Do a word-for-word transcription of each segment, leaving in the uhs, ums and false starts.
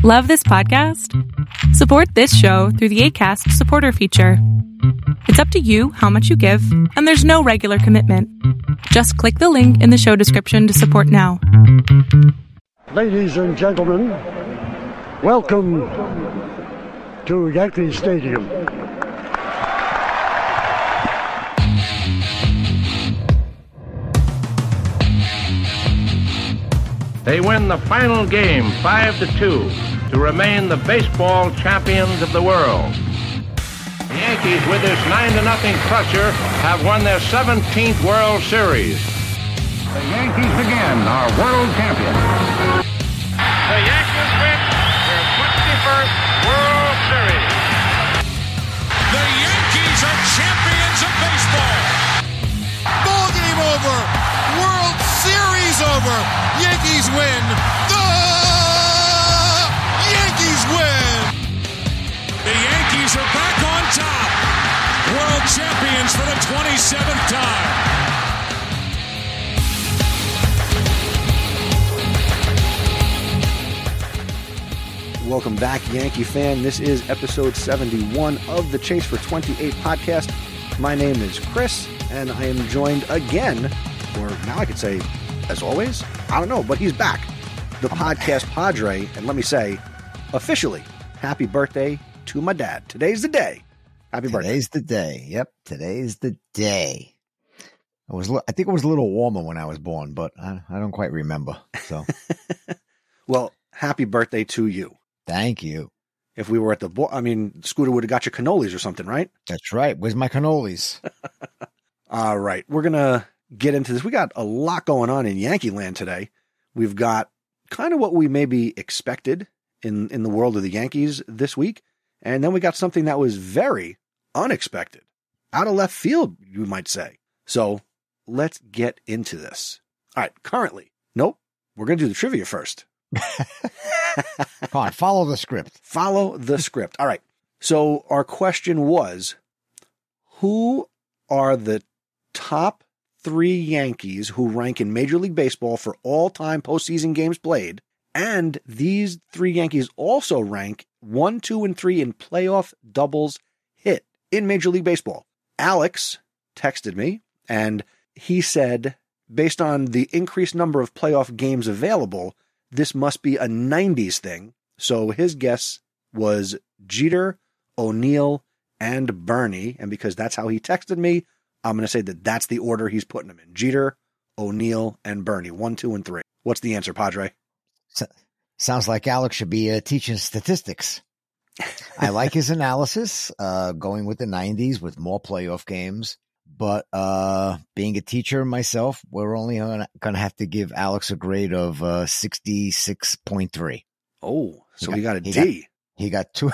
Love this podcast? Support this show through the Acast supporter feature. It's up to you how much you give, and there's no regular commitment. Just click the link in the show description to support now. Ladies and gentlemen, welcome to Yankee Stadium. They win the final game five to two to remain the baseball champions of the world. The Yankees, with this nine to nothing crusher, have won their seventeenth World Series. The Yankees again are world champions. The Yankees win their twenty-first World Series. The Yankees are champions of baseball. Ball game over. World Series over. Yankees win. The Yankees win. The Yankees are back on top. World champions for the twenty-seventh time. Welcome back, Yankee fan. This is episode seventy-one of the Chase for twenty-eight podcast. My name is Chris, and I am joined again, or now I could say, as always, I don't know, but he's back. The podcast Padre, and let me say, officially, happy birthday to my dad. Today's the day. Happy birthday. Today's the day. Yep, today's the day. I was, I think it was a little warmer when I was born, but I, I don't quite remember. So, well, happy birthday to you. Thank you. If we were at the, bo- I mean, Scooter would have got you cannolis or something, right? That's right. Where's my cannolis? All right, we're gonna get into this. We got a lot going on in Yankee land today. We've got kind of what we maybe expected in, in the world of the Yankees this week. And then we got something that was very unexpected, out of left field, you might say. So let's get into this. All right, currently, nope, we're going to do the trivia first. Come on, follow the script. Follow the script. All right. So our question was, who are the top three Yankees who rank in Major League Baseball for all-time postseason games played? And these three Yankees also rank one, two, and three in playoff doubles hit in Major League Baseball. Alex texted me, and he said, based on the increased number of playoff games available, this must be a nineties thing. So his guess was Jeter, O'Neill, and Bernie. And because that's how he texted me, I'm going to say that that's the order he's putting them in. Jeter, O'Neill, and Bernie. One, two, and three. What's the answer, Padre? So, sounds like Alex should be uh, teaching statistics. I like his analysis, uh, going with the nineties with more playoff games. But uh, being a teacher myself, we're only going to have to give Alex a grade of uh, sixty-six point three. Oh, so he got, he got a he D. Got, he got two.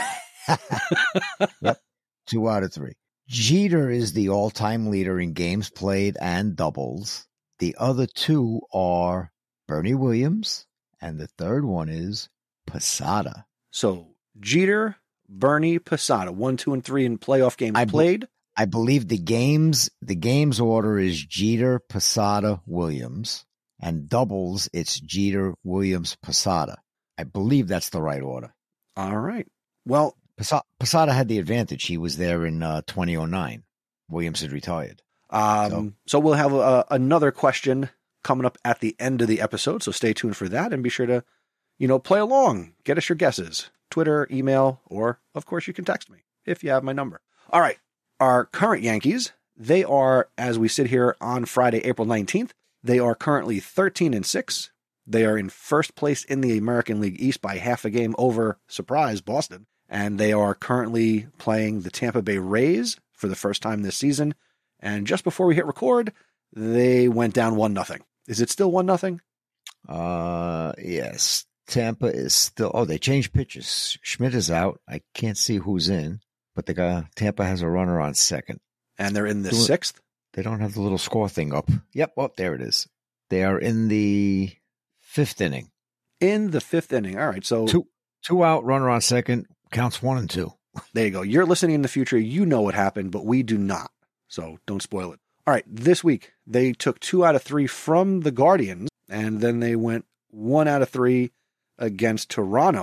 Yep, two out of three. Jeter is the all-time leader in games played and doubles. The other two are Bernie Williams, and the third one is Posada. So Jeter, Bernie, Posada, one, two, and three in playoff games I played. Be- I believe the games the games order is Jeter, Posada, Williams, and doubles it's Jeter, Williams, Posada. I believe that's the right order. All right. Well, Posada, Posada had the advantage. He was there in uh, twenty oh nine. Williams had retired. Um, so. so we'll have uh, another question coming up at the end of the episode. So stay tuned for that and be sure to, you know, play along. Get us your guesses. Twitter, email, or of course you can text me if you have my number. All right. Our current Yankees, they are, as we sit here on Friday, April nineteenth, they are currently thirteen and six. They are in first place in the American League East by half a game over, surprise, Boston. And they are currently playing the Tampa Bay Rays for the first time this season. And just before we hit record, they went down one nothing. Is it still one nothing? Uh, yes. Tampa is still, oh, they changed pitches. Schmidt is out. I can't see who's in. But the guy, Tampa has a runner on second. And they're in the Doing, sixth? They don't have the little score thing up. Yep, oh, there it is. They are in the fifth inning. In the fifth inning. All right, so... Two, two out, runner on second, counts one and two. There you go. You're listening in the future. You know what happened, but we do not. So don't spoil it. All right, this week, they took two out of three from the Guardians, and then they went one out of three against Toronto.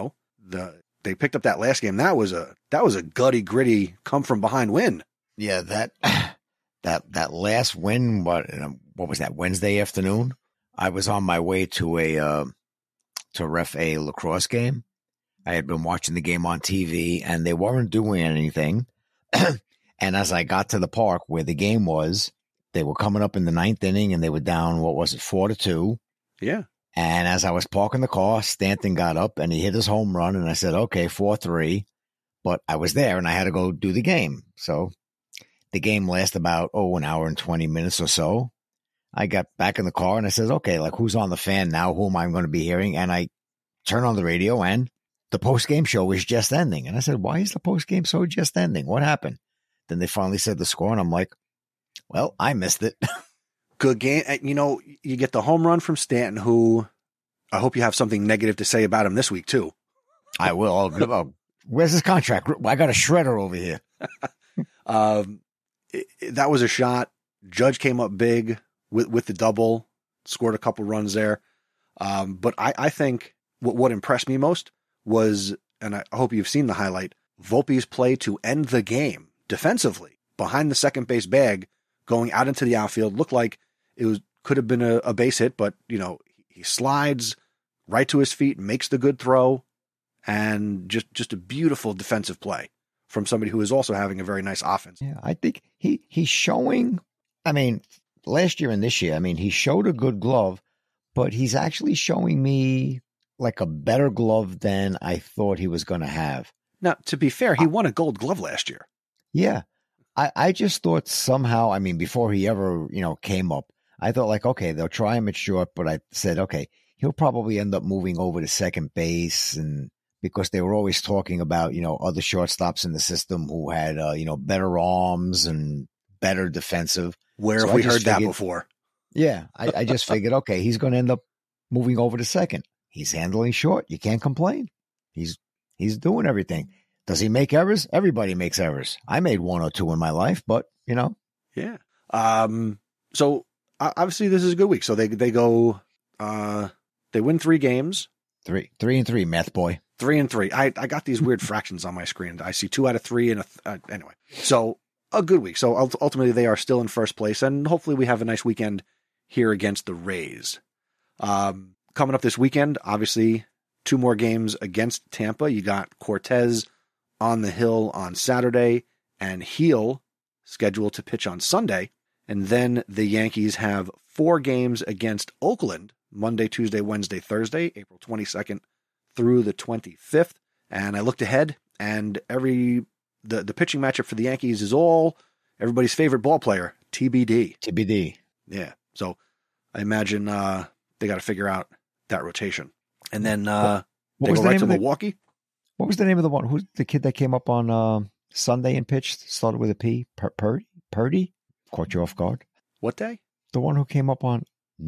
the they picked up that last game. That was a that was a gutty, gritty, come from behind win. Yeah, that that that last win. What what was that? Wednesday afternoon. I was on my way to a uh, to ref a lacrosse game. I had been watching the game on T V, and they weren't doing anything. And as I got to the park where the game was, they were coming up in the ninth inning, and they were down. What was it, four to two? Yeah. And as I was parking the car, Stanton got up and he hit his home run, and I said, "Okay, four three." But I was there, and I had to go do the game. So the game lasted about oh an hour and twenty minutes or so. I got back in the car and I said, "Okay, like who's on the fan now? Who am I going to be hearing?" And I turned on the radio, and the post game show is just ending. And I said, "Why is the post game show just ending? What happened?" Then they finally said the score, and I'm like, "Well, I missed it." Good game. You know, you get the home run from Stanton, who I hope you have something negative to say about him this week too. I will. I'll, I'll, where's his contract? I got a shredder over here. um, it, it, that was a shot. Judge came up big with with the double, scored a couple runs there. Um, but I, I think what what impressed me most was, and I hope you've seen the highlight, Volpe's play to end the game defensively behind the second base bag, going out into the outfield. Looked like it was could have been a, a base hit, but you know, he slides right to his feet, makes the good throw, and just, just a beautiful defensive play from somebody who is also having a very nice offense. Yeah, I think he he's showing, I mean, last year and this year, I mean, he showed a good glove, but he's actually showing me like a better glove than I thought he was going to have. Now, to be fair, he won a gold glove last year. Yeah. I, I just thought somehow, I mean, before he ever, you know, came up, I thought like, okay, they'll try him at short, but I said, okay, he'll probably end up moving over to second base, and because they were always talking about, you know, other shortstops in the system who had, uh, you know, better arms and better defensive. Where so have we heard figured, that before? Yeah. I, I just figured, okay, he's going to end up moving over to second. He's handling short. You can't complain. He's, he's doing everything. Does he make errors? Everybody makes errors. I made one or two in my life, but you know. Yeah. Um, so obviously this is a good week. So they, they go, uh, they win three games. Three, three and three, math boy. Three and three. I, I got these weird fractions on my screen. I see two out of three and a, th- uh, anyway, so a good week. So ultimately they are still in first place, and hopefully we have a nice weekend here against the Rays. Um, coming up this weekend, obviously two more games against Tampa. You got Cortez on the hill on Saturday and Heel scheduled to pitch on Sunday. And then the Yankees have four games against Oakland, Monday, Tuesday, Wednesday, Thursday, April twenty-second through the twenty-fifth. And I looked ahead, and every the, the pitching matchup for the Yankees is all everybody's favorite ball player, T B D. T B D. Yeah. So I imagine uh, they got to figure out that rotation. And then uh, what they was go the right name to of the, Milwaukee. What was the name of the one? Who's the kid that came up on uh, Sunday and pitched? Started with a P. Pur- Purdy? Purdy? Caught you off guard. What day? The one who came up on.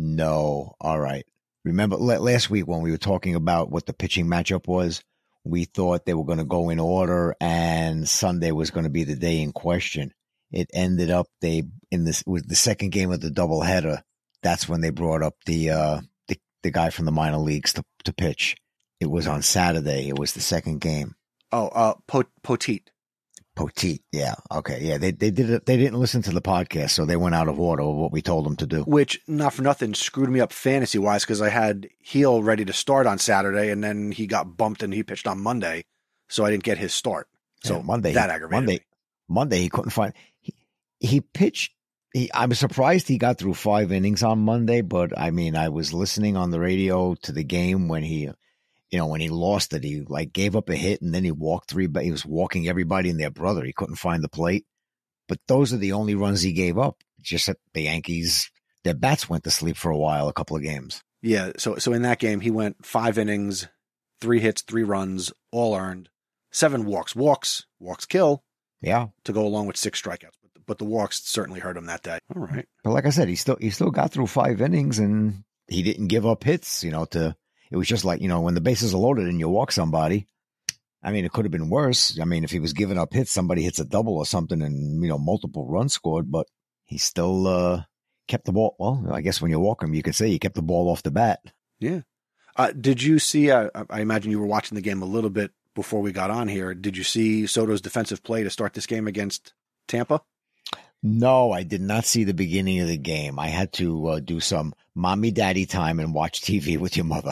No. All right. Remember last week when we were talking about what the pitching matchup was, we thought they were going to go in order and Sunday was going to be the day in question. It ended up they in this was the second game of the doubleheader. That's when they brought up the uh, the, the guy from the minor leagues to, to pitch. It was on Saturday. It was the second game. Oh, uh, Pot- Poteet. Poteet, yeah, okay, yeah. They they did it. They didn't listen to the podcast, so they went out of order of what we told them to do. Which, not for nothing, screwed me up fantasy wise because I had Heel ready to start on Saturday, and then he got bumped and he pitched on Monday, so I didn't get his start. So yeah, Monday, that aggravated Monday, me. Monday he couldn't find. He, he pitched. He, I was surprised he got through five innings on Monday, but I mean, I was listening on the radio to the game when he. You know, when he lost it, he like gave up a hit and then he walked three, but he was walking everybody and their brother. He couldn't find the plate. But those are the only runs he gave up. Just that the Yankees, their bats went to sleep for a while, a couple of games. Yeah. So, so in that game, he went five innings, three hits, three runs, all earned, seven walks, walks, walks kill. Yeah. To go along with six strikeouts. But the, but the walks certainly hurt him that day. All right. But like I said, he still, he still got through five innings and he didn't give up hits, you know, to, it was just like, you know, when the bases are loaded and you walk somebody, I mean, it could have been worse. I mean, if he was giving up hits, somebody hits a double or something and, you know, multiple runs scored, but he still uh, kept the ball. Well, I guess when you walk him, you could say you kept the ball off the bat. Yeah. Uh, did you see, uh, I imagine you were watching the game a little bit before we got on here. Did you see Soto's defensive play to start this game against Tampa? No, I did not see the beginning of the game. I had to uh, do some mommy daddy time and watch T V with your mother.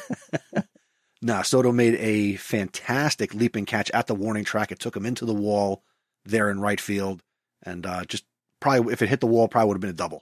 Nah, Soto made a fantastic leaping catch at the warning track. It took him into the wall there in right field. And uh, just probably, if it hit the wall, probably would have been a double.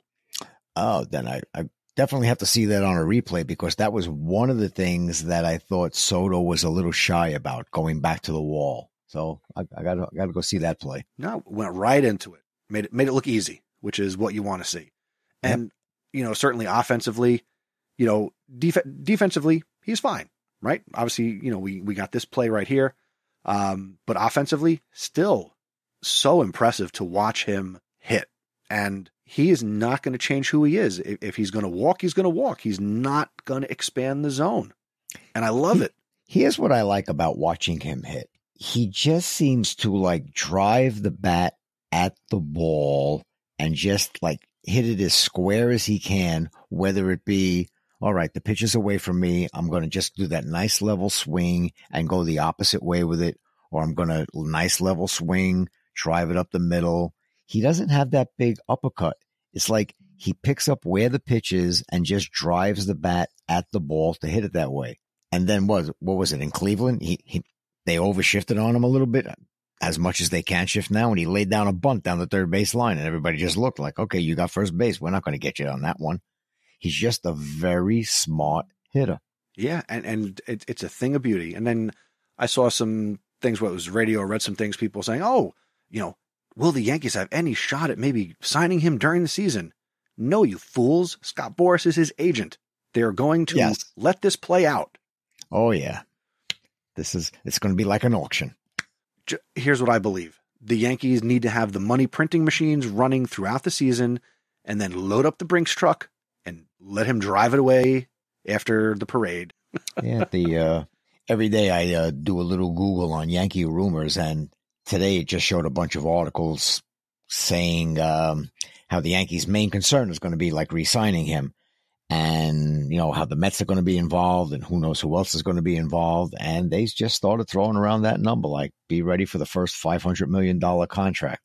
Oh, then I, I definitely have to see that on a replay, because that was one of the things that I thought Soto was a little shy about, going back to the wall. So I, I got I got to go see that play. No, went right into it. Made it made it look easy, which is what you want to see. And, yep. you know, certainly offensively, you know, def- defensively, he's fine, right? Obviously, you know, we, we got this play right here. Um, but offensively, still so impressive to watch him hit. And he is not going to change who he is. If, if he's going to walk, he's going to walk. He's not going to expand the zone. And I love it. Here's what I like about watching him hit. He just seems to like drive the bat at the ball and just like hit it as square as he can, whether it be, all right, the pitch is away from me, I'm going to just do that nice level swing and go the opposite way with it, or I'm going to nice level swing, drive it up the middle. He doesn't have that big uppercut. It's like he picks up where the pitch is and just drives the bat at the ball to hit it that way. And then what, what was it in Cleveland? He, he, they overshifted on him a little bit, as much as they can shift now, and he laid down a bunt down the third base line, and everybody just looked like, okay, you got first base. We're not going to get you on that one. He's just a very smart hitter. Yeah, and, and it, it's a thing of beauty. And then I saw some things where it was radio, read some things, people saying, oh, you know, will the Yankees have any shot at maybe signing him during the season? No, you fools. Scott Boras is his agent. They're going to yes. let this play out. Oh, yeah. This is, it's going to be like an auction. Here's what I believe. The Yankees need to have the money printing machines running throughout the season and then load up the Brinks truck and let him drive it away after the parade. yeah, the uh, every day I uh, do a little Google on Yankee rumors, and today it just showed a bunch of articles saying um, how the Yankees' main concern is going to be like re-signing him. And, you know, how the Mets are going to be involved and who knows who else is going to be involved. And they just started throwing around that number, like be ready for the first five hundred million dollars contract.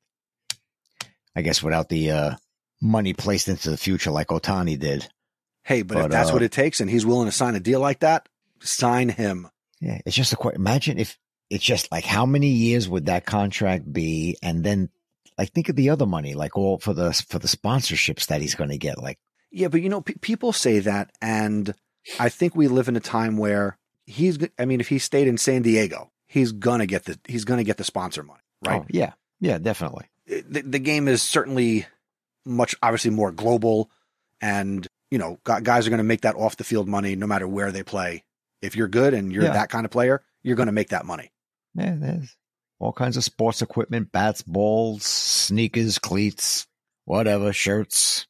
I guess without the uh, money placed into the future like Ohtani did. Hey, but, but if that's uh, what it takes and he's willing to sign a deal like that, sign him. Yeah, it's just a question. Imagine if it's just like how many years would that contract be? And then like think of the other money, like all for the for the sponsorships that he's going to get, like. Yeah, but you know, p- people say that, and I think we live in a time where he's. I mean, if he stayed in San Diego, he's gonna get the he's gonna get the sponsor money, right? Oh, yeah, yeah, definitely. The, the game is certainly much obviously more global, and you know, guys are gonna make that off the field money no matter where they play. If you're good and you're yeah. that kind of player, you're gonna make that money. Yeah, there's all kinds of sports equipment: bats, balls, sneakers, cleats, whatever, shirts.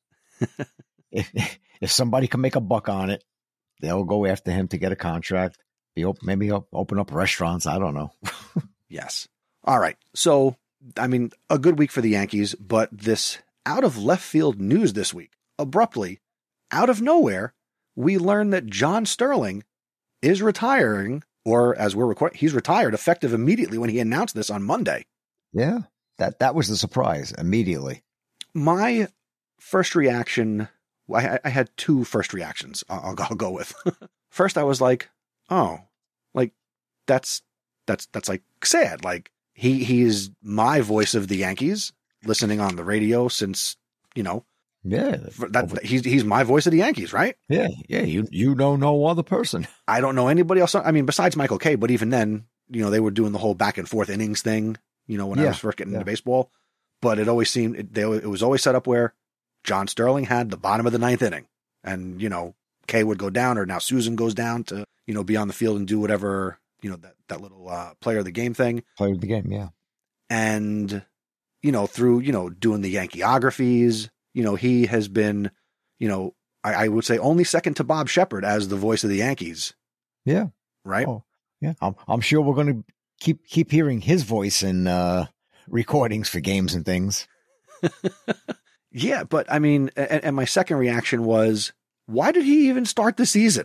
If if somebody can make a buck on it, they'll go after him to get a contract. Be open, maybe he'll open up restaurants. I don't know. Yes. All right. So, I mean, a good week for the Yankees, but this out of left field news this week, abruptly, out of nowhere, we learned that John Sterling is retiring, or as we're recording, he's retired effective immediately when he announced this on Monday. Yeah, that that was the surprise immediately. My first reaction. I, I had two first reactions I'll, I'll go with. First, I was like, oh, like that's, that's, that's like sad. Like he, he is my voice of the Yankees listening on the radio since, you know, yeah, that, that he's, he's my voice of the Yankees, right? Yeah. Yeah. You, you know, no other person. I don't know anybody else. I mean, besides Michael Kay, but even then, you know, they were doing the whole back and forth innings thing, you know, when yeah. I was first getting yeah. into baseball, but it always seemed, it, they, it was always set up where John Sterling had the bottom of the ninth inning, and, you know, Kay would go down, or now Susan goes down to, you know, be on the field and do whatever, you know, that, that little uh, player of the game thing. Player of the game, yeah. And, you know, through, you know, doing the Yankeeographies, you know, he has been, you know, I, I would say only second to Bob Shepard as the voice of the Yankees. Yeah. Right? Oh, yeah. I'm, I'm sure we're going to keep keep hearing his voice in uh, recordings for games and things. Yeah, but I mean, and, and my second reaction was, why did he even start the season?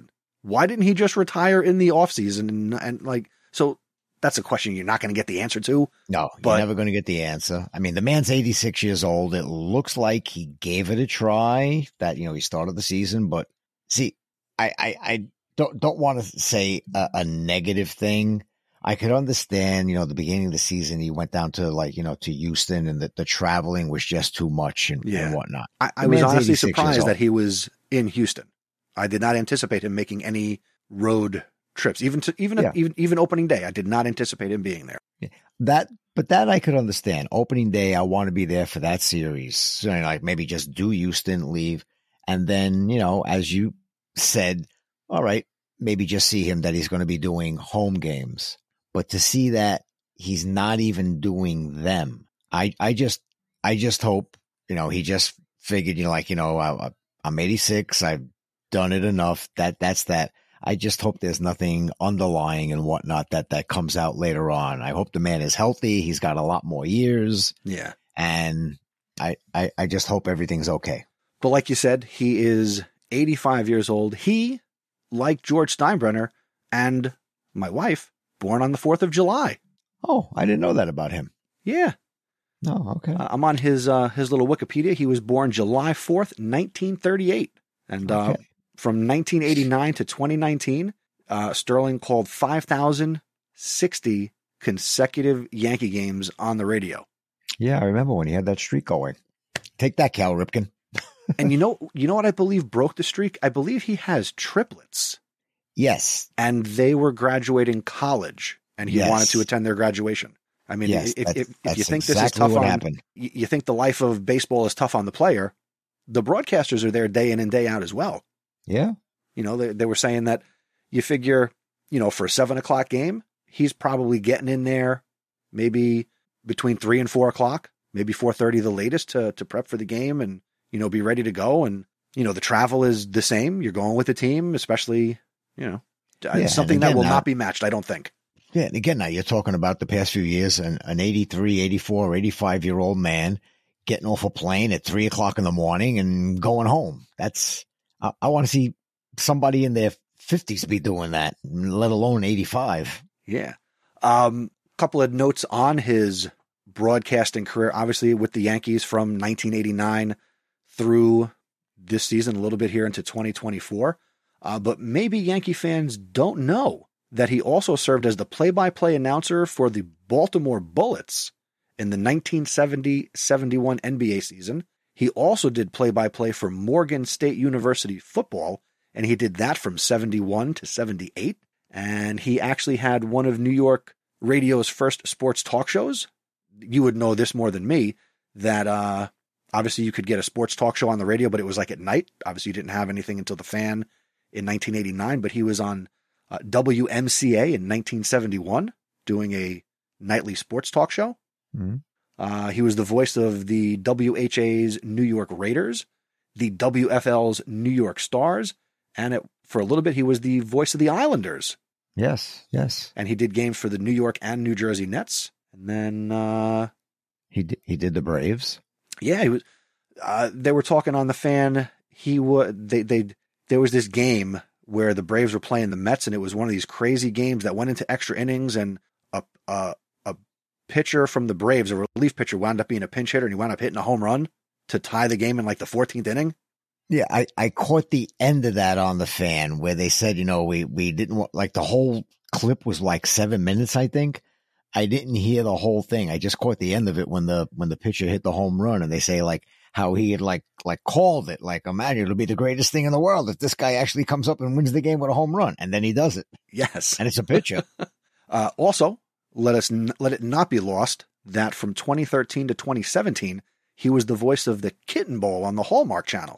Why didn't he just retire in the offseason? And, and like, so that's a question you're not going to get the answer to. No, but, you're never going to get the answer. I mean, the man's eighty-six years old. It looks like he gave it a try, that, you know, he started the season. But see, I, I, I don't, don't want to say a, a negative thing. I could understand, you know, the beginning of the season, he went down to like, you know, to Houston, and the, the traveling was just too much and, yeah. and whatnot. I, I was honestly surprised that he was in Houston. I did not anticipate him making any road trips, even to even Yeah. even even opening day. I did not anticipate him being there. Yeah. That, but that I could understand. Opening day, I want to be there for that series. So, like maybe just do Houston, leave, and then, you know, as you said, all right, maybe just see him that he's going to be doing home games. But to see that he's not even doing them, I, I just, I just hope, you know, he just figured, you know, like, you know, I, I'm eighty-six. I've done it enough. That, that's that. I just hope there's nothing underlying and whatnot that, that comes out later on. I hope the man is healthy. He's got a lot more years. Yeah. And I, I, I just hope everything's okay. But like you said, he is eighty-five years old. He, like George Steinbrenner and my wife, born on the fourth of July. Oh, I didn't know that about him. Yeah. No, okay. Uh, I'm on his uh, his little Wikipedia. He was born July fourth, nineteen thirty-eight. And uh, Okay. from nineteen eighty-nine to twenty nineteen, uh, Sterling called five thousand sixty consecutive Yankee games on the radio. Yeah, I remember when he had that streak going. Take that, Cal Ripken. And you know, you know what I believe broke the streak? I believe he has triplets. Yes. And they were graduating college, and he Yes. wanted to attend their graduation. I mean, Yes, if, that's- if, if that's you think exactly this is tough what on, happened. you you think the life of baseball is tough on the player, the broadcasters are there day in and day out as well. Yeah. You know, they, they were saying that you figure, you know, for a seven o'clock game, he's probably getting in there maybe between three and four o'clock, maybe four thirty the latest to to prep for the game and, you know, be ready to go. And, you know, the travel is the same. You're going with the team, especially, you know, Yeah, something and that again, will now- not be matched, I don't think. Yeah. And again, now you're talking about the past few years, an, an eighty-three, eighty-four, eighty-five year old man getting off a plane at three o'clock in the morning and going home. That's, I, I want to see somebody in their fifties be doing that, let alone eighty-five. Yeah. Um, couple of notes on his broadcasting career, obviously with the Yankees from nineteen eighty-nine through this season, a little bit here into twenty twenty-four. Uh, but maybe Yankee fans don't know that he also served as the play-by-play announcer for the Baltimore Bullets in the nineteen seventy seventy-one N B A season. He also did play-by-play for Morgan State University football, and he did that from seventy-one to seventy-eight. And he actually had one of New York radio's first sports talk shows. You would know this more than me, that uh, obviously you could get a sports talk show on the radio, but it was like at night. Obviously you didn't have anything until The Fan in nineteen eighty-nine, but he was on uh, W M C A in nineteen seventy-one doing a nightly sports talk show. Mm-hmm. Uh, he was the voice of the W H A's New York Raiders, the W F L's New York Stars, and it, for a little bit he was the voice of the Islanders. Yes. Yes. And he did games for the New York and New Jersey Nets. And then, uh, He did, he did the Braves. yeah, he was, uh, they were talking on The Fan. He would, they, they, there was this game where the Braves were playing the Mets, and it was one of these crazy games that went into extra innings, and a, a, a pitcher from the Braves, a relief pitcher, wound up being a pinch hitter, and he wound up hitting a home run to tie the game in like the fourteenth inning. Yeah, I, I caught the end of that on The Fan where they said, you know, we, we didn't want, like the whole clip was like seven minutes, I think. I didn't hear the whole thing. I just caught the end of it when the, when the pitcher hit the home run, and they say like how he had like, like called it, like, imagine it'll be the greatest thing in the world if this guy actually comes up and wins the game with a home run. And then he does it. Yes. And it's a pitcher. uh, also, let us, n- let it not be lost that from twenty thirteen to twenty seventeen, he was the voice of the Kitten Bowl on the Hallmark Channel.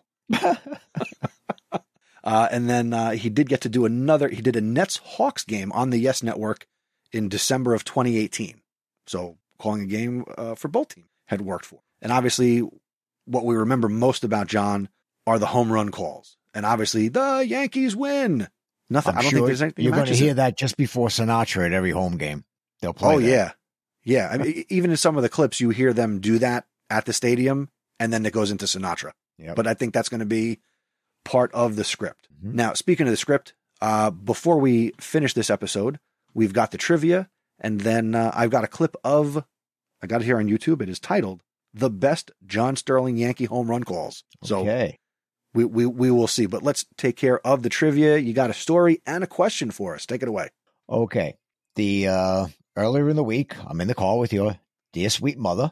uh, and then uh, he did get to do another, he did a Nets-Hawks game on the Yes Network in December of twenty eighteen. So calling a game uh, for both teams had worked for. And obviously what we remember most about John are the home run calls. And obviously the Yankees win. Nothing. I'm I don't sure think there's anything you're going to matches hear it. that just before Sinatra at every home game. They'll play Oh that. yeah. Yeah. I mean, even in some of the clips, you hear them do that at the stadium, and then it goes into Sinatra. Yep. But I think that's going to be part of the script. Mhm. Now, speaking of the script, Uh, before we finish this episode, we've got the trivia, and then uh, I've got a clip of, I got it here on YouTube. It is titled "The Best John Sterling Yankee Home Run Calls." So Okay. we, we, we will see, but let's take care of the trivia. You got a story and a question for us. Take it away. Okay. The uh, earlier in the week, I'm in the car with your dear sweet mother.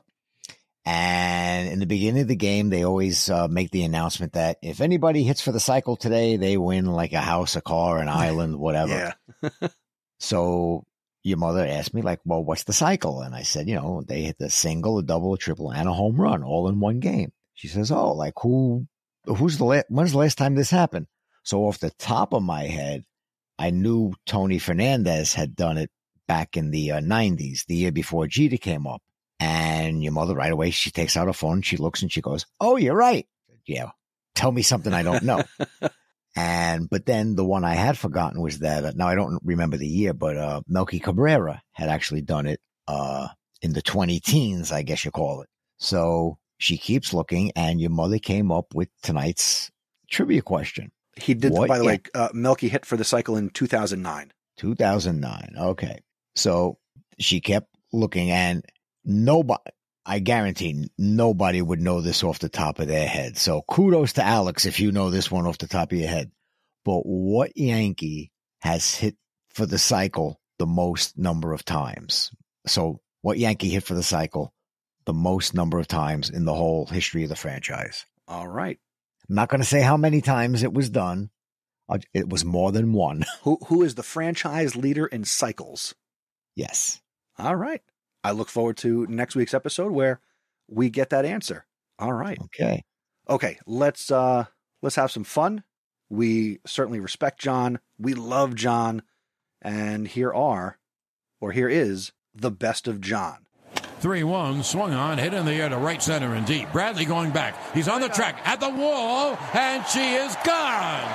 And in the beginning of the game, they always uh, make the announcement that if anybody hits for the cycle today, they win like a house, a car, an island, whatever. Yeah. So your mother asked me, like, well, what's the cycle? And I said, you know, they hit the single, a double, a triple, and a home run all in one game. She says, oh, like who, who's the last, when's the last time this happened? So off the top of my head, I knew Tony Fernandez had done it back in the uh, nineties, the year before Jeter came up. And your mother right away, she takes out her phone, she looks and she goes, oh, you're right. Yeah. Tell me something I don't know. And, but then the one I had forgotten was that, uh, now I don't remember the year, but, uh, Melky Cabrera had actually done it, uh, in the twenty teens, I guess you call it. So she keeps looking and your mother came up with tonight's trivia question. He did, What? by the Yeah. way, uh, Melky hit for the cycle in two thousand nine. two thousand nine. Okay. So she kept looking and nobody, I guarantee nobody would know this off the top of their head. So kudos to Alex if you know this one off the top of your head. But what Yankee has hit for the cycle the most number of times? So what Yankee hit for the cycle the most number of times in the whole history of the franchise? All right. I'm not going to say how many times it was done. Uh, It was more than one. Who Who is the franchise leader in cycles? Yes. All right. I look forward to next week's episode where we get that answer. All right. Okay. Okay, let's uh let's have some fun. We certainly respect John. We love John. And here are, or here is, the best of John. three one, swung on, hit in the air to right center and deep. Bradley going back. He's on the track, at the wall, and she is gone.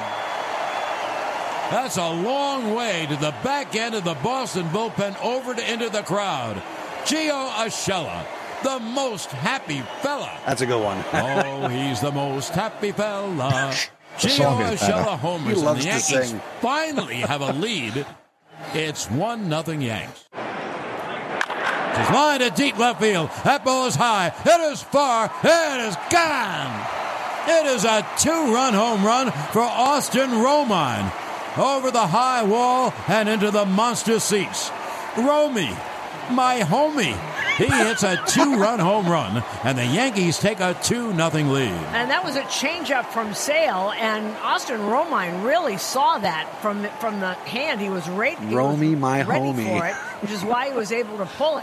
That's a long way to the back end of the Boston bullpen over to into the crowd. Gio Urshela, the most happy fella. That's a good one. Oh, he's the most happy fella. The song Gio is better. Urshela homers, He loves and the to Yankees sing. finally have a lead. It's one nothing Yanks. She's lined at deep left field. That ball is high. It is far. It is gone. It is a two-run home run for Austin Romine. Over the high wall and into the monster seats. Romy, my homie. He hits a two-run home run, and the Yankees take a two nothing lead. And that was a changeup from Sale, and Austin Romine really saw that from the, from the hand. He was, right, he Romy, was my ready homie. for it, which is why he was able to pull it.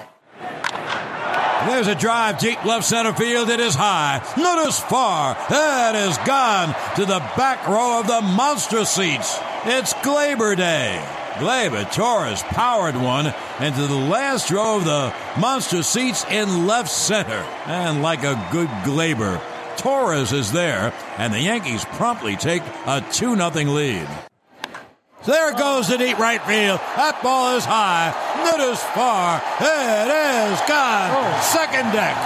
There's a drive deep left center field. It is high. It is far. It is gone to the back row of the monster seats. It's Glaber Day. Gleyber Torres powered one into the last row of the monster seats in left center. And like a good Gleyber, Torres is there, and the Yankees promptly take a two nothing lead. There goes the deep right field. That ball is high. It is far. It is gone. Second deck.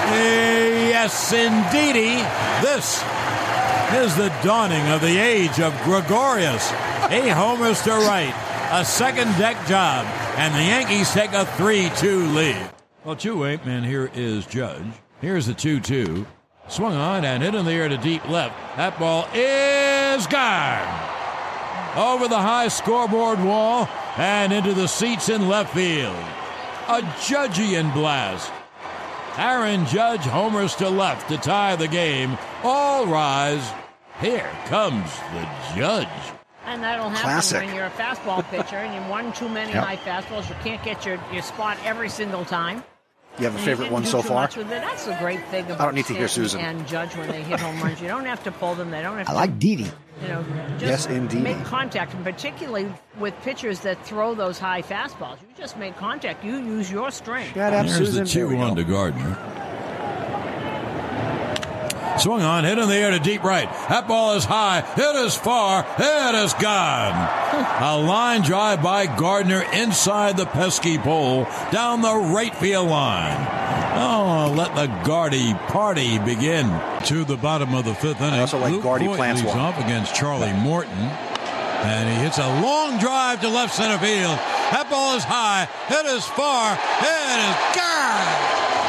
Yes, indeedy. This is the dawning of the age of Gregorius. He homers to right. A second deck job. And the Yankees take a three two lead. Well, two eight, man, here is Judge. Here's the two two. Swung on and hit in the air to deep left. That ball is gone. Over the high scoreboard wall and into the seats in left field. A Judgian blast. Aaron Judge homers to left to tie the game. All rise. Here comes the Judge. And that'll happen Classic. when you're a fastball pitcher and you won too many Yep. high fastballs. You can't get your, your spot every single time. You have a And favorite didn't one do so too far? much with it. That's the great thing about I don't need to hear Stanton Susan. and Judge when they hit home runs. You don't have to pull them. They don't have I to, like Didi. you know, just Yes, indeed. make contact. And particularly with pitchers that throw those high fastballs, you just make contact. You use your strength. Shut up, There's Susan. the There we two one go. to Gardner. Swung on, hit in the air to deep right. That ball is high. It is far. It is gone. A line drive by Gardner inside the pesky pole down the right field line. Oh, let the Gardy party begin. To the bottom of the fifth inning. I also like Luke Gardy Voigt plants leads one. off against Charlie Morton. And he hits a long drive to left center field. That ball is high. It is far. It is gone.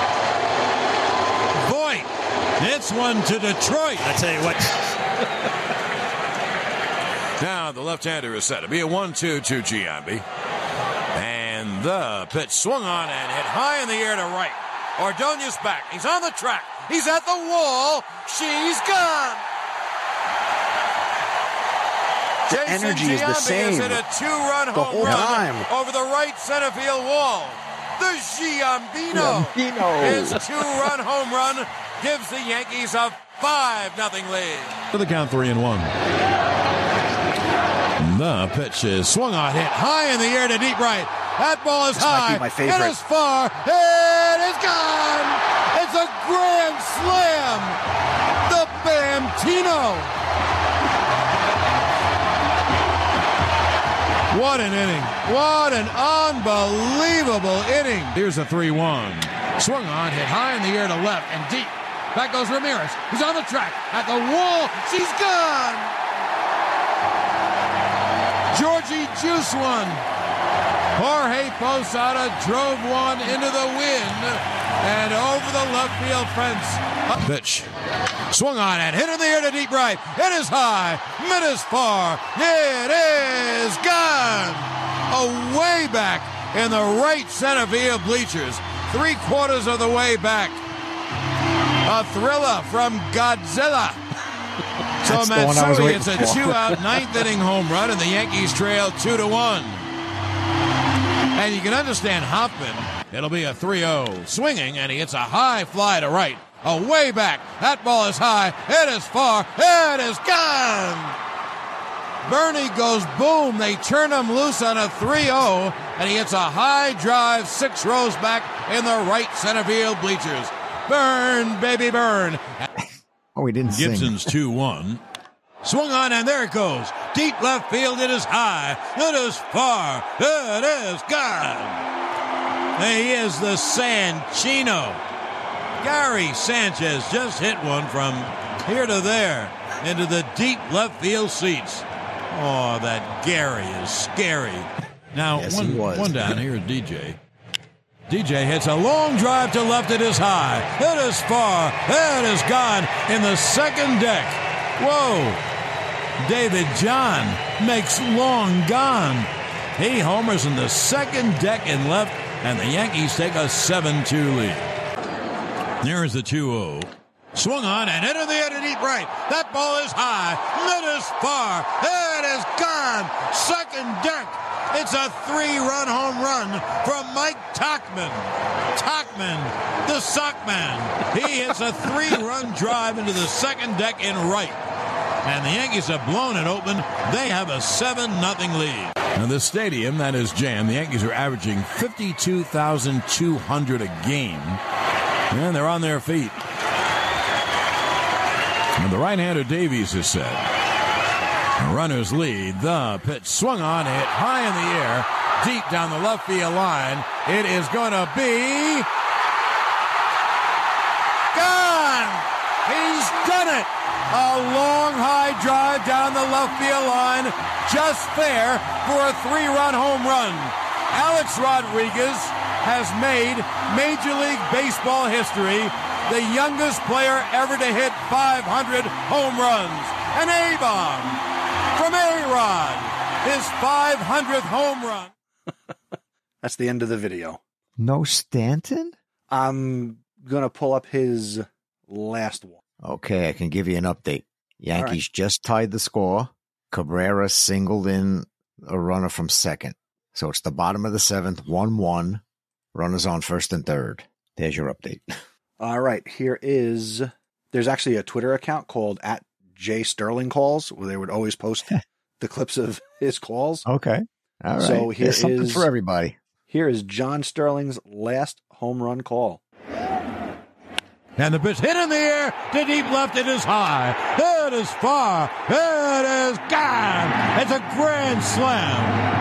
Voit hits one to Detroit. I tell you what. Now the left-hander is set to be a one two to Giambi. And the pitch swung on and hit high in the air to right. Ordonez back. He's on the track. He's at the wall. She's gone. The Jason energy is the Giambi same has hit a two-run the home whole run time. over the right center field wall. The Giambino. Giambino. His two-run home run gives the Yankees a five nothing lead. To the count, three and one. The pitch is swung on, hit high in the air to deep right. That ball is This high. might be my favorite. It is far. It is gone. It's a grand slam. The Bamtino. What an inning. What an unbelievable inning. Here's a three one. Swung on, hit high in the air to left and deep. Back goes Ramirez. He's on the track. At the wall. She's gone. Georgie Juice one. Jorge Posada drove one into the wind and over the left field fence. Pitch. Swung on and hit in the air to deep right. It is high. It is far. It is gone. Away back in the right center field bleachers. Three quarters of the way back. A thriller from Godzilla. So That's the one I was Matsui, waiting it's a for. two-out ninth inning home run, and the Yankees trail two to one. And you can understand Hoffman. It'll be a three oh. Swinging, and he hits a high fly to right. Away back. That ball is high. It is far. It is gone. Bernie goes boom. They turn him loose on a three oh, and he hits a high drive six rows back in the right center field bleachers. Burn, baby, burn. Oh, we didn't sing. Gibson's two one. Swung on, and there it goes. Deep left field. It is high. It is far. It is gone. He is the Sanchino. Gary Sanchez just hit one from here to there into the deep left field seats. Oh, that Gary is scary. Now, Yes, one, he was. one down here is D J. D J hits a long drive to left. It is high. It is far. It is gone in the second deck. Whoa. David John makes long gone. He homers in the second deck in left, and the Yankees take a seven two lead. There is the two oh. Swung on and into the air to deep right. That ball is high. It is far. It is gone. Second deck. It's a three-run home run from Mike Tauchman. Tauchman, the Sockman. He hits a three-run drive into the second deck in right. And the Yankees have blown it open. They have a seven nothing lead. Now, the stadium that is jammed, the Yankees are averaging fifty-two thousand two hundred a game. And they're on their feet. And the right-hander Davies is set. Runners lead. The pitch swung on, hit high in the air, deep down the left field line. It is going to be gone. He's done it. A long high drive down the left field line, just fair for a three-run home run. Alex Rodriguez has made Major League Baseball history, the youngest player ever to hit five hundred home runs. An A-bomb from A-Rod, his five hundredth home run. That's the end of the video. No Stanton? I'm going to pull up his last one. Okay, I can give you an update. Yankees right. just tied the score. Cabrera singled in a runner from second. So it's the bottom of the seventh, one one. Runners on first and third. There's your update. All right, here is, there's actually a Twitter account called at J Sterling Calls, where they would always post the clips of his calls. Okay. All right. So here There's something is- for everybody. Here is John Sterling's last home run call. And the pitch hit in the air to deep left. It is high. It is far. It is gone. It's a grand slam.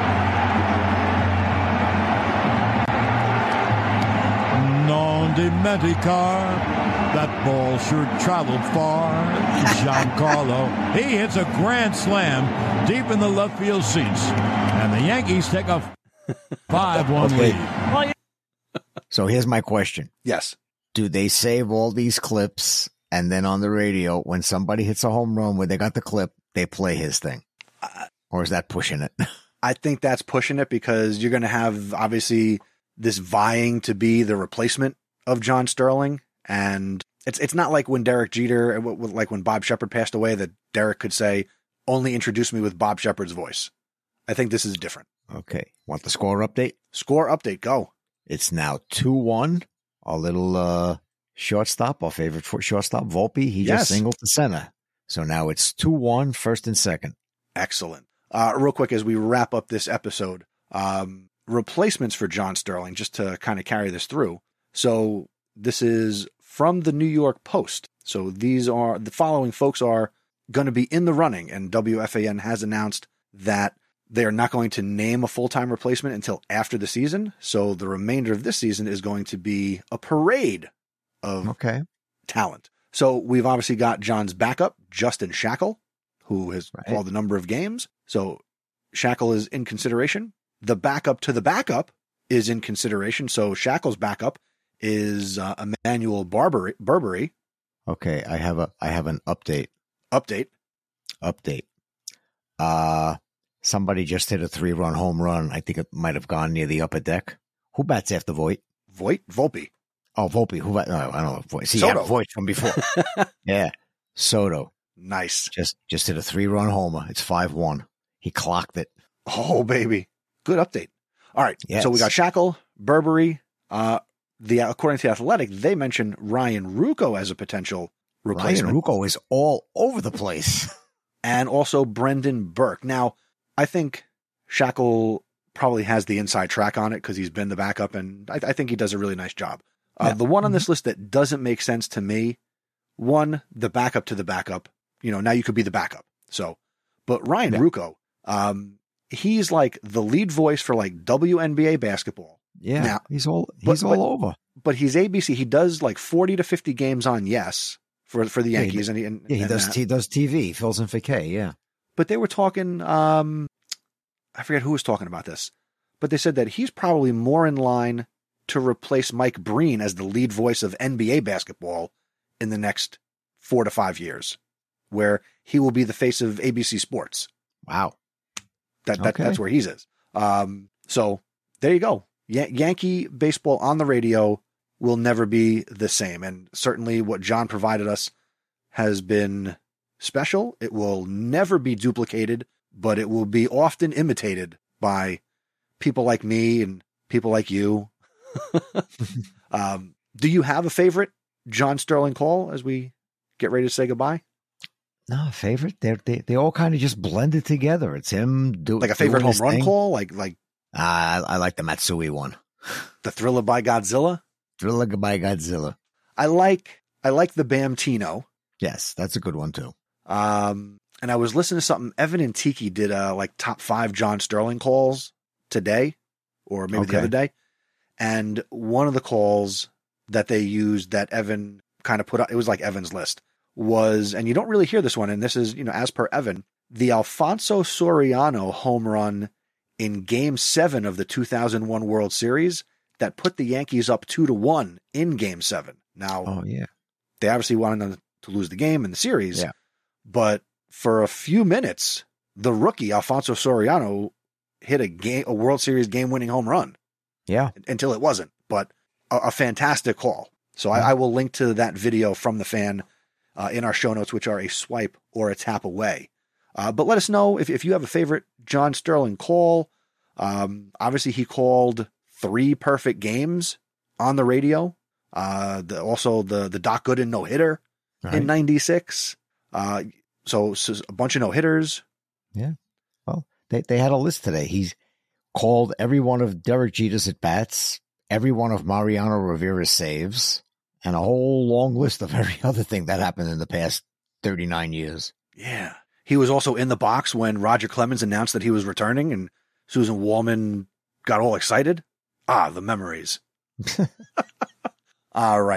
Non dimenticar That ball sure traveled far. Giancarlo. He hits a grand slam deep in the left field seats. And the Yankees take a five one Okay. lead. Well, you- So here's my question. Yes. Do they save all these clips and then on the radio, when somebody hits a home run where they got the clip, they play his thing? Or is that pushing it? I think that's pushing it because you're going to have obviously this vying to be the replacement of John Sterling. And it's it's not like when Derek Jeter, like when Bob Shepard passed away, that Derek could say, only introduce me with Bob Shepard's voice. I think this is different. Okay. Want the score update? Score update, go. It's now two one. Our little uh, shortstop, our favorite for shortstop, Volpe, he Yes. just singled to center. So now it's two one, first and second. Excellent. Uh, real quick, as we wrap up this episode, um, replacements for John Sterling, just to kind of carry this through. So this is from the New York Post. So these are the following folks are going to be in the running, and W F A N has announced that they are not going to name a full-time replacement until after the season. So the remainder of this season is going to be a parade of Okay. talent. So we've obviously got John's backup, Justin Shackle, who has Right. called a number of games. So Shackle is in consideration. The backup to the backup is in consideration. So Shackle's backup is uh, Emmanuel Barbery, Burberry. Okay. I have a I have an update. Update. Update. Uh somebody just hit a three run home run. I think it might have gone near the upper deck. Who bats after Voit? Voit, Volpe. Oh, Volpe. Who bat? No, I don't know. Voit. See, Soto. yeah, Voit from before. Yeah. Soto Nice. just just hit a three run homer. It's five one. He clocked it. Oh, baby. Good update. All right. Yes. So we got Shackle, Burberry. Uh, the according to the Athletic, they mentioned Ryan Ruocco as a potential replacement. Ryan Ruocco is all over the place. And also Brendan Burke. Now, I think Shackle probably has the inside track on it because he's been the backup, and I, I think he does a really nice job. Uh, Yeah. The one on this list that doesn't make sense to me, one, the backup to the backup. You know, now you could be the backup. So, but Ryan Yeah. Ruocco, um, he's like the lead voice for like W N B A basketball, Yeah, Now- he's all but- he's but- all over. but he's A B C. He does like forty to fifty games on Yes for for the Yeah, he Yankees, and he and, Yeah, he and does that. he does T V, fills in for K. Yeah. But they were talking, um, I forget who was talking about this, but they said that he's probably more in line to replace Mike Breen as the lead voice of N B A basketball in the next four to five years, where he will be the face of A B C Sports. Wow. That, that Okay. That's where he's is. Um, so there you go. Yan- Yankee baseball on the radio will never be the same. And certainly what John provided us has been special. It will never be duplicated, but it will be often imitated by people like me and people like you. um, do you have a favorite John Sterling call as we get ready to say goodbye? No, favorite. They're, they they all kind of just blended together. It's him do Like a favorite doing home his run thing. call? Like, like Ah, I, I like the Matsui one. the Thriller by Godzilla? Thriller by Godzilla. I like, I like the Bam Tino. Yes, that's a good one too. Um, and I was listening to something. Evan and Tiki did uh like top five John Sterling calls today, or maybe the Okay. other day. And one of the calls that they used that Evan kind of put out, it was like Evan's list, was, and you don't really hear this one, and this is, you know, as per Evan, the Alfonso Soriano home run in Game Seven of the two thousand one World Series that put the Yankees up two to one in Game Seven. Now, Oh yeah. they obviously wanted them to lose the game in the series, Yeah. but for a few minutes, the rookie Alfonso Soriano hit a game, a World Series game-winning home run Yeah. until it wasn't. But a, a fantastic call. So I, I will link to that video from the fan uh, in our show notes, which are a swipe or a tap away. Uh, but let us know if, if you have a favorite John Sterling call. Um, obviously, he called three perfect games on the radio. Uh, the, also the the Doc Gooden no hitter Right. in ninety-six. Uh, so, so a bunch of no hitters. Well, they they had a list today. He's called every one of Derek Jeter's at bats, every one of Mariano Rivera's saves, and a whole long list of every other thing that happened in the past thirty-nine years. Yeah. He was also in the box when Roger Clemens announced that he was returning and Susan Wallman got all excited. Ah, the memories. All right.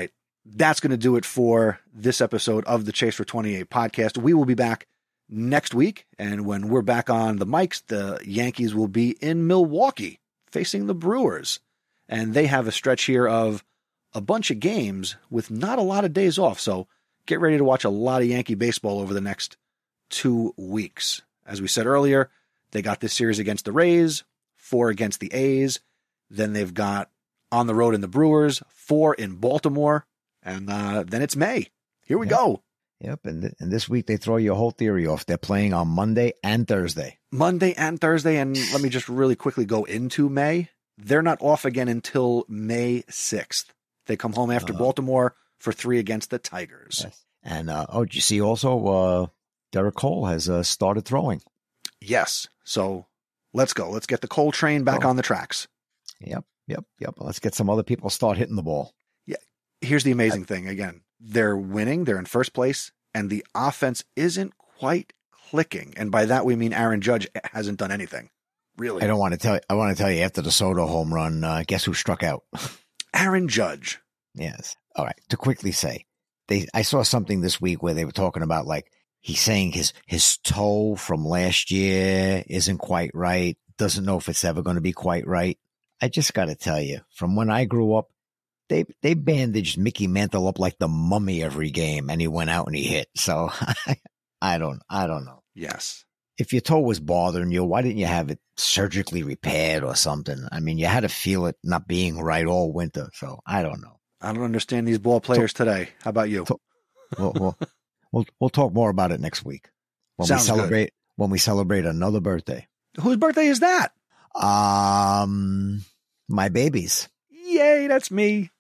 that's going to do it for this episode of the Chase for twenty-eight podcast. We will be back next week, and when we're back on the mics, the Yankees will be in Milwaukee facing the Brewers, and they have a stretch here of a bunch of games with not a lot of days off, so get ready to watch a lot of Yankee baseball over the next two weeks. As we said earlier, they got this series against the Rays, four against the A's, then they've got on the road in the Brewers, four in Baltimore, and uh, then it's May. Here we yep. go. Yep, and, th- and this week they throw your whole theory off. They're playing on Monday and Thursday. Monday and Thursday, and let me just really quickly go into May. They're not off again until May sixth. They come home after uh, Baltimore for three against the Tigers. Yes. And, uh, oh, did you see also uh, Derek Cole has uh, started throwing? Yes, so let's go. Let's get the Cole train back oh. on the tracks. Yep, yep, yep. Let's get some other people start hitting the ball. Yeah, here's the amazing thing. Again, they're winning. They're in first place, and the offense isn't quite clicking. And by that, we mean Aaron Judge hasn't done anything, really. I don't want to tell you. I want to tell you after the Soto home run, uh, guess who struck out? Aaron Judge. Yes. All right. To quickly say, they. I saw something this week where they were talking about, like, he's saying his, his toe from last year isn't quite right. Doesn't know if it's ever going to be quite right. I just got to tell you, from when I grew up, They they bandaged Mickey Mantle up like the mummy every game, and he went out and he hit. So I, I don't I don't know. Yes. If your toe was bothering you, why didn't you have it surgically repaired or something? I mean, you had to feel it not being right all winter. So I don't know. I don't understand these ball players so, today. How about you? So, we'll, we'll we'll we'll talk more about it next week when Sounds we celebrate good. when we celebrate another birthday. Whose birthday is that? Um, my baby's. Yay, that's me.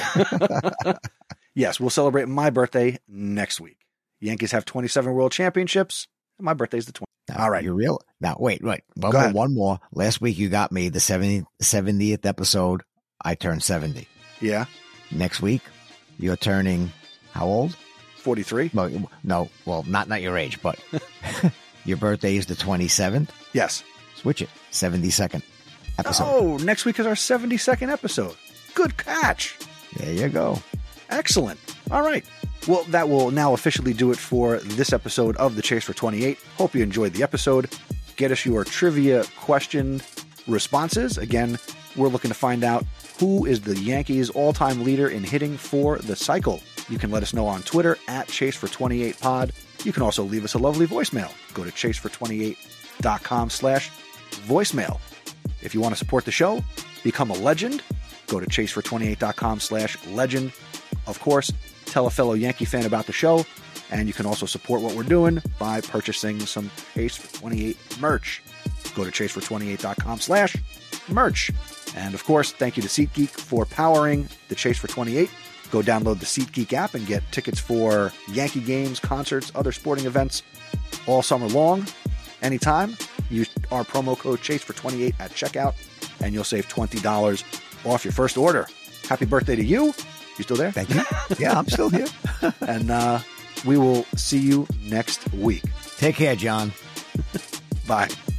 Yes, we'll celebrate my birthday next week. Yankees have twenty-seven World Championships. And my birthday's the twentieth. Now, all right. You're real. Now, wait, wait. One Go more, ahead. one more. Last week you got me the seventy, seventieth episode. I turned seventy. Yeah. Next week, you're turning how old? forty-three. No, no, well, not not your age, but your birthday is the twenty-seventh. Yes. Switch it. seventy-second episode. Oh, next week is our seventy-second episode. Good catch. There you go. Excellent. All right. Well, that will now officially do it for this episode of The Chase for twenty-eight. Hope you enjoyed the episode. Get us your trivia question responses. Again, we're looking to find out who is the Yankees' all-time leader in hitting for the cycle. You can let us know on Twitter at Chase for twenty-eight pod. You can also leave us a lovely voicemail. Go to chase for twenty-eight dot com slash voicemail. If you want to support the show, become a legend. Go to chase for twenty-eight dot com slash legend. Of course, tell a fellow Yankee fan about the show, and you can also support what we're doing by purchasing some Chase for twenty-eight merch. Go to chase for twenty-eight dot com slash merch. And of course, thank you to SeatGeek for powering the Chase for twenty-eight. Go download the SeatGeek app and get tickets for Yankee games, concerts, other sporting events all summer long. Anytime, use our promo code Chase for twenty-eight at checkout, and you'll save twenty dollars off your first order. Happy birthday to you. You still there? Thank you. Yeah, I'm still here. And uh, we will see you next week. Take care, John. Bye.